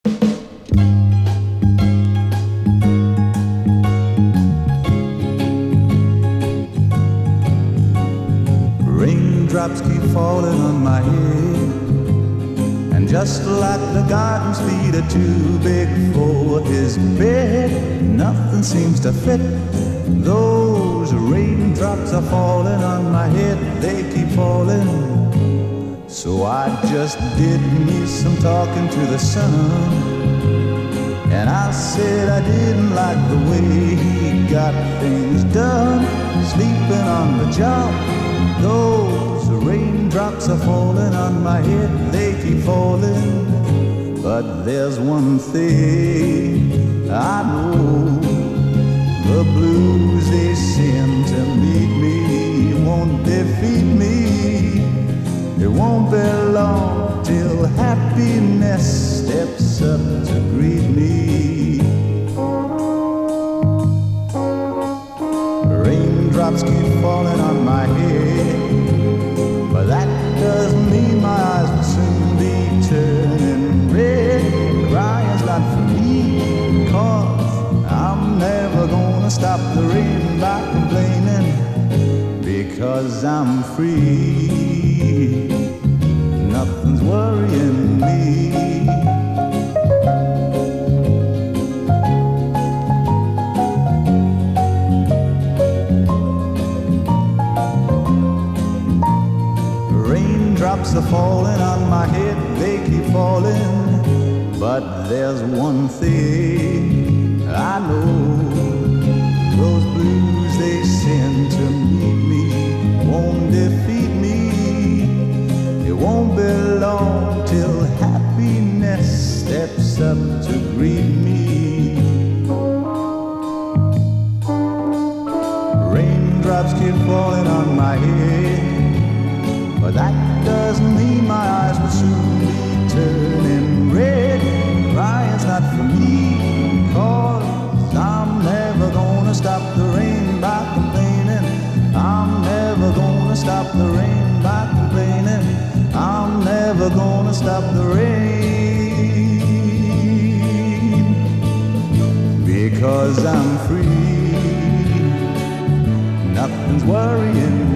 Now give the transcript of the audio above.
Raindrops keep falling on my head, and just like the garden's feet are too big for his bed, nothing seems to fit. Those raindrops are falling on my head, they keep falling. So I just did me some talking to the sun, and I said I didn't like the way he got things done, sleeping on the job. Those raindrops are falling on my head, they keep falling. But there's one thing I know, the blues they send to meet me won't defeat me. It won't be long till happiness steps up to greet me. Raindrops keep falling on my head, but that doesn't mean my eyes will soon be turning red. Crying's not for me, 'cause I'm never gonna stop the rain by complaining, because I'm free. Nothing's worrying me. Raindrops are falling on my head, they keep falling. But there's one thing I know, those blues they send to meet me won't defeat me. It won't be long till happiness steps up to greet me. Raindrops keep falling on my head, but that doesn't mean my eyes will soon be turning red. Crying's not for me, 'cause I'm never gonna stop the rain by complaining. I'm never gonna stop the rain by complaining. I'm never gonna stop the rain, because I'm free. Nothing's worrying